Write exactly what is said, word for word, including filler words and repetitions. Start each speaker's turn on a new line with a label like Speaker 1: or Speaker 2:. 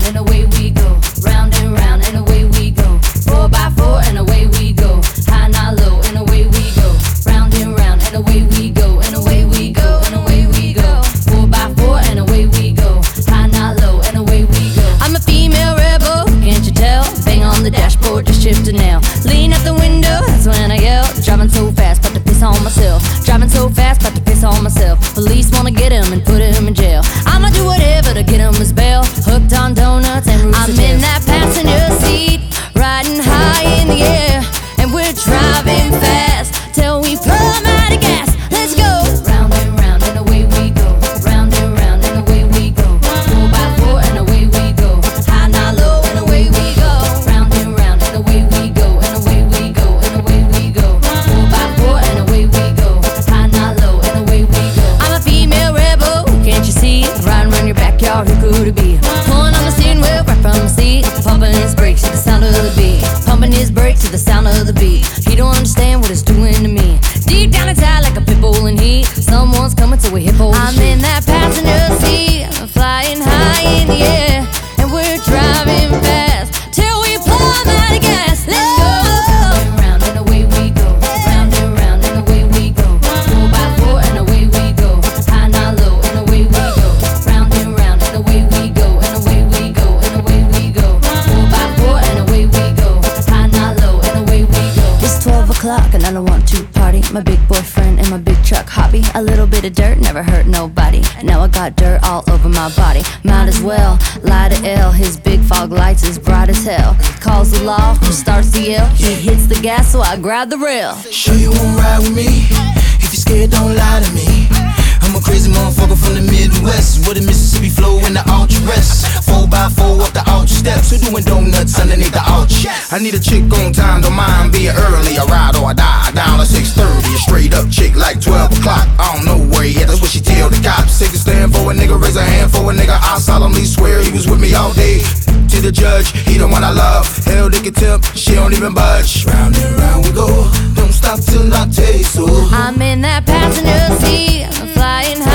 Speaker 1: and away we go. Round and round, and away we go. Four by four, and away we go. High, not low, and away we go. Round and round, and away we go. And away we go, and away we go. Four by four, and away we go. High, not low, and away we go. I'm a female rebel, can't you tell? Bang on the dashboard, just shift a nail. Lean out the window, that's when I yell. Driving so fast, about to piss on myself. Driving so fast, about to piss on myself. Police wanna get him and put him in jail. I'ma do whatever to get him his bail. Hooked on donuts and roots I'm in that passenger seat, riding high in the air, and we're driving fast till we plumb out of gas. Let's go. Round and round, and away we go. Round and round, and away we go. Four by four, and away we go. High, not low, and away we go. Round and round, and away we go. And away we go, and away we go. Four by four, and away we go. High, not low, and away we go. I'm a female rebel, can't you see? Riding around your backyard, who could it be? Pulling on the steering wheel right from the seat, pumping his brakes to the sound of the beat. Pumping his brakes to the sound of the beat. He don't understand what it's doing to me. Deep down inside like a pit bull in heat. Someone's coming to a hip hole. I'm in that passenger seat, flying high in the air, and we're driving fast till we plumb out of gas. Let's go. Round and round, and away we go. Round and round, and away we go. Four by four, and away we go. High, not low, and away we go. Round and round, and away we go. And away we go, and away we go. Four by four, and away we go. High, not low, and away we go. It's twelve o'clock and I don't want to party. My big boyfriend and my big truck hobby. A little bit of dirt never hurt nobody. Now I got dirt all over my body. Might as well lie to L. His big fog lights is bright as hell. Calls the law, who starts the yell. He hits the gas, so I grab the rail.
Speaker 2: Sure you won't ride with me? If you're scared, don't lie to me. I'm a crazy motherfucker from the Midwest, with a Mississippi flow in the ultra rest. Four by four up the ultra steps, who doing donuts underneath the ultra. I need a chick on time, don't mind being early. I ride or I die, down at six thirty. A straight up chick like twelve o'clock. I don't know where yet, that's what she tell the cops. Take a stand for a nigga, raise a hand for a nigga. I solemnly swear he was with me all day. To the judge, he the one I love. Hell, they can tip, she don't even budge. Round and round we go, don't stop till I taste so.
Speaker 1: I'm in that passenger seat, flying high